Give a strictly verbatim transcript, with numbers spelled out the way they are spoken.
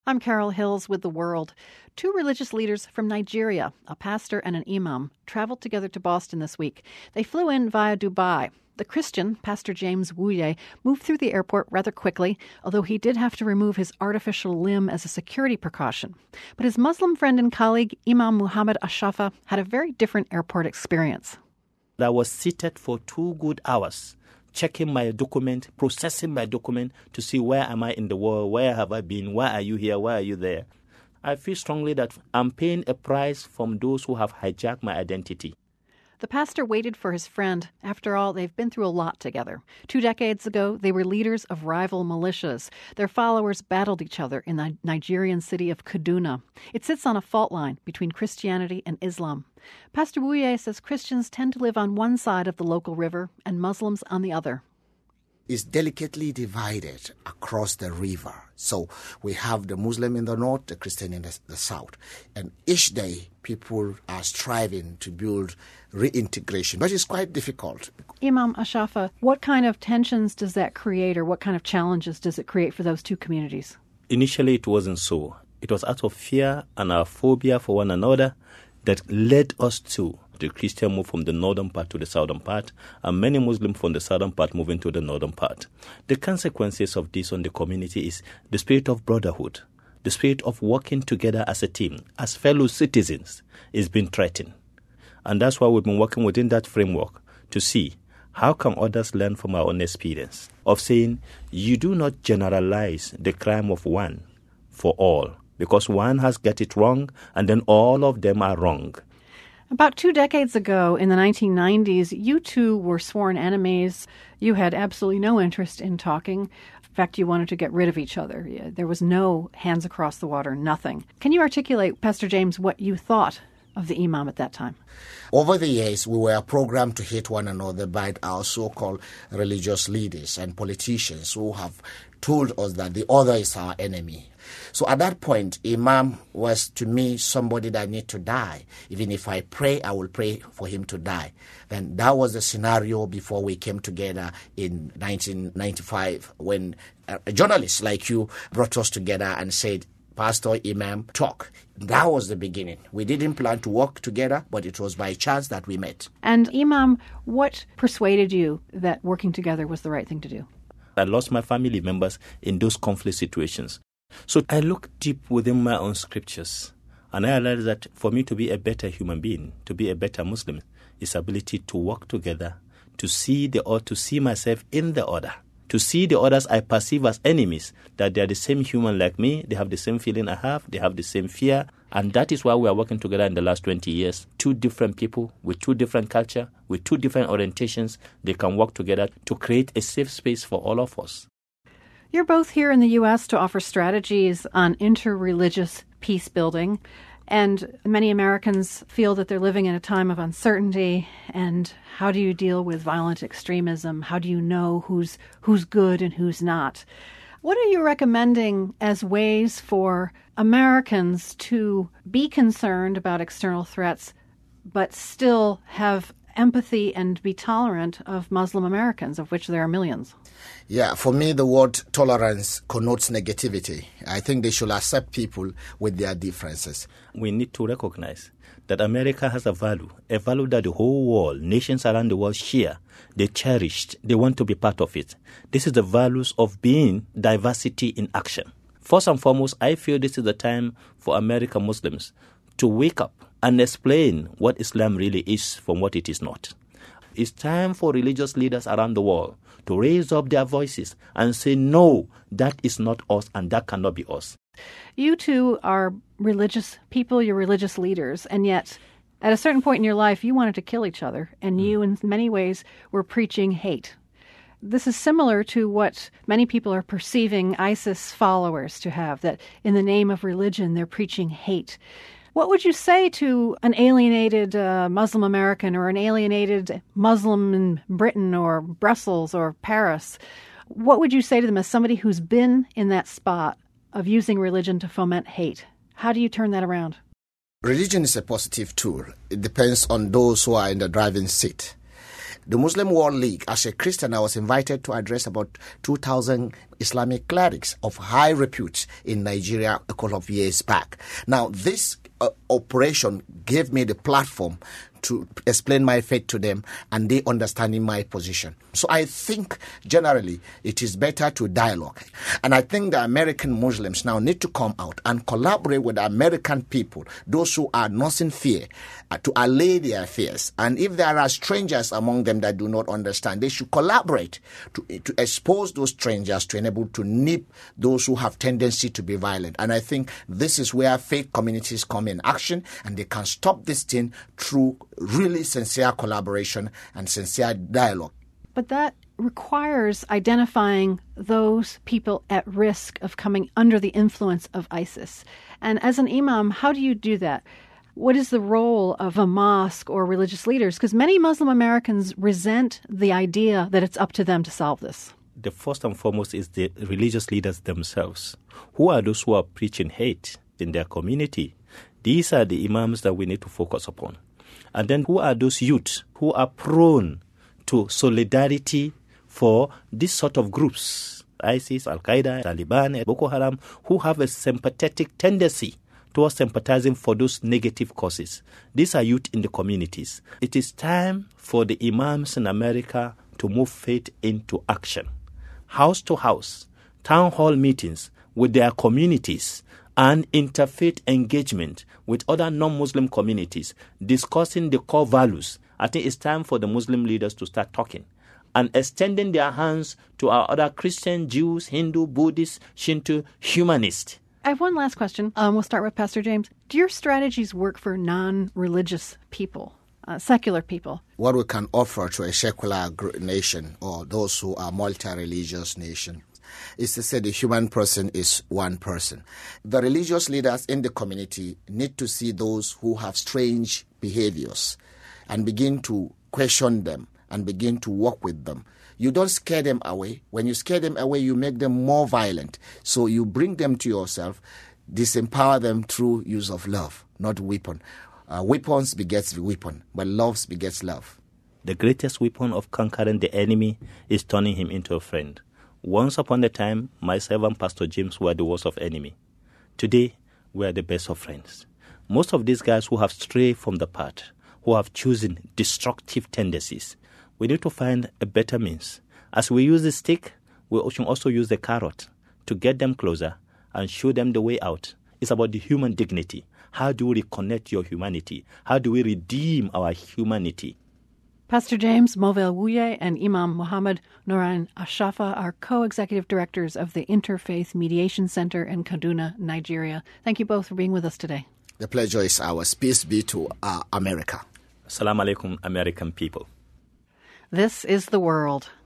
I'm Carol Hills with The World. Two religious leaders from Nigeria, a pastor and an imam, traveled together to Boston this week. They flew in via Dubai. The Christian, Pastor James Wuye, moved through the airport rather quickly, although he did have to remove his artificial limb as a security precaution. But his Muslim friend and colleague, Imam Muhammad Ashafa, had a very different airport experience. I was seated for two good hours, checking my document, processing my document to see where am I in the world, where have I been, why are you here, why are you there. I feel strongly that I'm paying a price from those who have hijacked my identity. The pastor waited for his friend. After all, they've been through a lot together. Two decades ago, they were leaders of rival militias. Their followers battled each other in the Nigerian city of Kaduna. It sits on a fault line between Christianity and Islam. Pastor Wuye says Christians tend to live on one side of the local river and Muslims on the other. Is delicately divided across the river. So we have the Muslim in the north, the Christian in the, the south. And each day, people are striving to build reintegration, but it's quite difficult. Imam Ashafa, what kind of tensions does that create, or what kind of challenges does it create for those two communities? Initially, it wasn't so. It was out of fear and our phobia for one another that led us to the Christian move from the northern part to the southern part, and many Muslims from the southern part moving to the northern part. The consequences of this on the community is the spirit of brotherhood, the spirit of working together as a team, as fellow citizens, is being threatened. And that's why we've been working within that framework to see how can others learn from our own experience of saying you do not generalize the crime of one for all, because one has got it wrong and then all of them are wrong. About two decades ago, in the nineteen nineties, you two were sworn enemies. You had absolutely no interest in talking. In fact, you wanted to get rid of each other. There was no hands across the water, nothing. Can you articulate, Pastor James, what you thought of the imam at that time? Over the years, we were programmed to hate one another by our so-called religious leaders and politicians who have told us that the other is our enemy. So at that point, Imam was to me somebody that need to die. Even if I pray, I will pray for him to die. Then that was the scenario before we came together in nineteen ninety-five when a journalist like you brought us together and said, Pastor, Imam, talk. That was the beginning. We didn't plan to work together, but it was by chance that we met. And Imam, what persuaded you that working together was the right thing to do? I lost my family members in those conflict situations. So I look deep within my own scriptures, and I realize that for me to be a better human being, to be a better Muslim, is ability to work together, to see the or to see myself in the other, to see the others I perceive as enemies, that they are the same human like me, they have the same feeling I have, they have the same fear, and that is why we are working together in the last twenty years. Two different people with two different culture, with two different orientations, they can work together to create a safe space for all of us. You're both here in the U S to offer strategies on interreligious peace building, and many Americans feel that they're living in a time of uncertainty. And how do you deal with violent extremism? How do you know who's who's good and who's not? What are you recommending as ways for Americans to be concerned about external threats, but still have empathy and be tolerant of Muslim Americans, of which there are millions? Yeah, for me, the word tolerance connotes negativity. I think they should accept people with their differences. We need to recognize that America has a value, a value that the whole world, nations around the world share. They cherish, they want to be part of it. This is the values of being diversity in action. First and foremost, I feel this is the time for American Muslims to wake up and explain what Islam really is from what it is not. It's time for religious leaders around the world to raise up their voices and say, no, that is not us and that cannot be us. You two are religious people, you're religious leaders, and yet at a certain point in your life, you wanted to kill each other, and mm. you in many ways were preaching hate. This is similar to what many people are perceiving ISIS followers to have, that in the name of religion, they're preaching hate. What would you say to an alienated uh, Muslim American or an alienated Muslim in Britain or Brussels or Paris? What would you say to them as somebody who's been in that spot of using religion to foment hate? How do you turn that around? Religion is a positive tool. It depends on those who are in the driving seat. The Muslim World League, as a Christian, I was invited to address about two thousand Islamic clerics of high repute in Nigeria a couple of years back. Now, this uh, operation gave me the platform to explain my faith to them and they understanding my position. So I think generally it is better to dialogue. And I think the American Muslims now need to come out and collaborate with the American people, those who are not in fear, uh, to allay their fears. And if there are strangers among them that do not understand, they should collaborate to, to expose those strangers to enable to nip those who have tendency to be violent. And I think this is where faith communities come in action and they can stop this thing through really sincere collaboration and sincere dialogue. But that requires identifying those people at risk of coming under the influence of ISIS. And as an imam, how do you do that? What is the role of a mosque or religious leaders? Because many Muslim Americans resent the idea that it's up to them to solve this. The first and foremost is the religious leaders themselves. Who are those who are preaching hate in their community? These are the imams that we need to focus upon. And then who are those youths who are prone to solidarity for this sort of groups, ISIS, Al-Qaeda, Taliban, Boko Haram, who have a sympathetic tendency towards sympathizing for those negative causes. These are youth in the communities. It is time for the imams in America to move faith into action. House to house, town hall meetings with their communities, and interfaith engagement with other non-Muslim communities, discussing the core values. I think it's time for the Muslim leaders to start talking and extending their hands to our other Christian, Jews, Hindu, Buddhist, Shinto, humanists. I have one last question. Um, we'll start with Pastor James. Do your strategies work for non-religious people, uh, secular people? What we can offer to a secular nation or those who are multi-religious nation is to say the human person is one person. The religious leaders in the community need to see those who have strange behaviors and begin to question them and begin to work with them. You don't scare them away. When you scare them away, you make them more violent. So you bring them to yourself, disempower them through use of love, not weapon. Uh, weapons begets weapon, but love begets love. The greatest weapon of conquering the enemy is turning him into a friend. Once upon a time, myself and Pastor James were the worst of enemy. Today, we are the best of friends. Most of these guys who have strayed from the path, who have chosen destructive tendencies, we need to find a better means. As we use the stick, we should also use the carrot to get them closer and show them the way out. It's about the human dignity. How do we reconnect your humanity? How do we redeem our humanity? Pastor James Movell-Wuye and Imam Muhammad Nuran Ashafa are co-executive directors of the Interfaith Mediation Center in Kaduna, Nigeria. Thank you both for being with us today. The pleasure is ours. Peace be to uh, America. Assalamu alaikum, American people. This is The World.